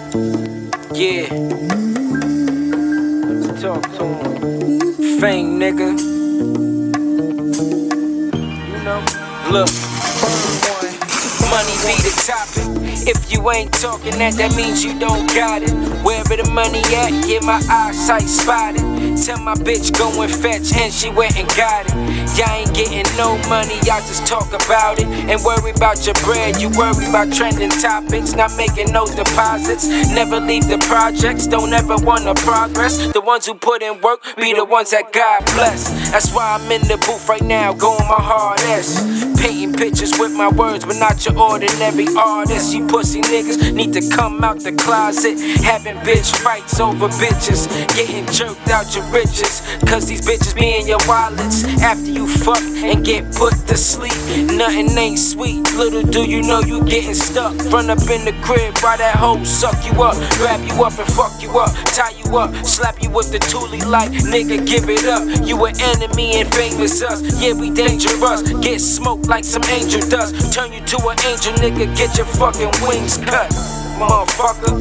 Yeah. Talk to him. Fame, nigga. You know, look. Money be the topic. If you ain't talking that means you don't got it. Wherever the money at, get my eyesight spotted. Tell my bitch go and fetch, and she went and got it. Y'all ain't getting no money, y'all just talk about it. And worry about your bread, you worry about trending topics. Not making no deposits, never leave the projects. Don't ever wanna progress. The ones who put in work be the ones that God bless. That's why I'm in the booth right now, going my hardest. Painting pictures with my words, but not your ordinary artist. You pussy niggas need to come out the closet. Having bitch fights over bitches, getting jerked out your riches. Cause these bitches be in your wallets after you fuck and get put to sleep. Nothing ain't sweet, little do you know you getting stuck. Run up in the crib, ride that hoe, suck you up, grab you up and fuck you up, tie you up, slap you with the toolie like nigga give it up. You an enemy and famous us, yeah we dangerous. Get smoked like some angel dust, turn you to an angel nigga, get your fucking wings cut, motherfucker.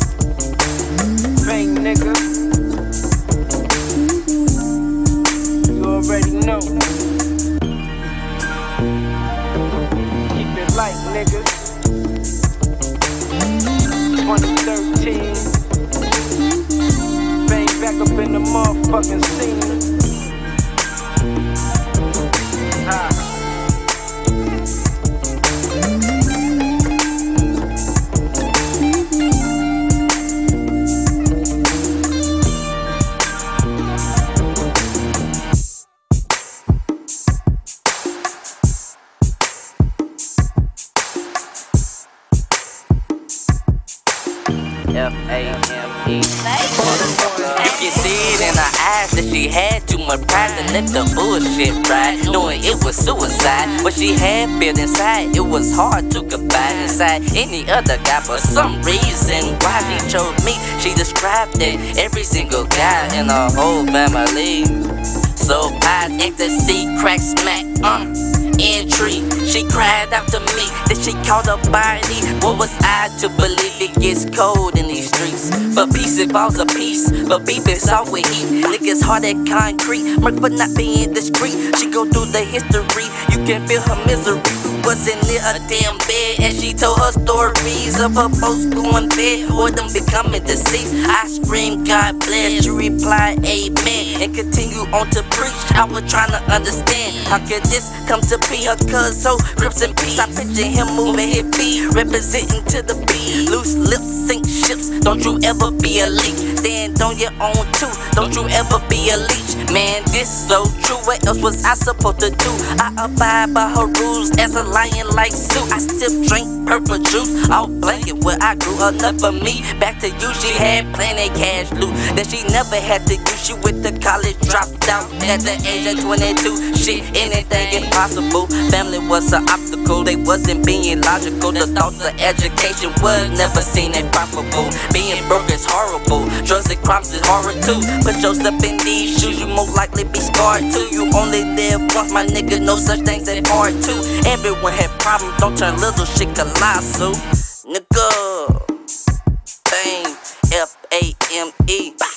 Fame nigga, you already know. Keep it light nigga. 2013, Fame back up in the motherfucking scene. F-A-M-E. You can see it in her eyes that she had too much pride to let the bullshit ride, knowing it was suicide. What she had built inside, it was hard to confide inside any other guy. For some reason, why she chose me, she described it every single guy in her whole family. So I ecstasy, crack, smack, entry. She cried out to me that she called her body. What was I to believe it gets cold in these streets? But peace involves a peace, but beef is all with heat. Niggas hard at concrete, murk for not being discreet. She go through the history, you can feel her misery. Wasn't near a damn bed, and she told her stories of her folks going bad or them becoming deceased. I screamed, God bless. She replied, amen, and continue on to preach. I was trying to understand, how could this come to be? Her cuz so grips and peace. I picture him moving his feet, representing to the beat. Loose lips sink ships, don't you ever be a leech. Stand on your own too, don't you ever be a leech. Man, this so true, what else was I supposed to do? I abide by her rules as a lion like Sue. I still drink purple juice, all blanket where I grew. Enough for me, back to you, she had plenty cash loot that she never had to use. She with the college, dropped out at the age of 22. Shit, anything impossible. Family was an obstacle, they wasn't being logical. The thoughts of education was never seen as profitable. Being broke is horrible, drugs and crimes is horror too. Put yourself in these shoes, you most likely be scarred too. You only live once, my nigga, no such things as hard too. Everyone had problems, don't turn little shit to lawsuit. Nigga, Fame, F-A-M-E.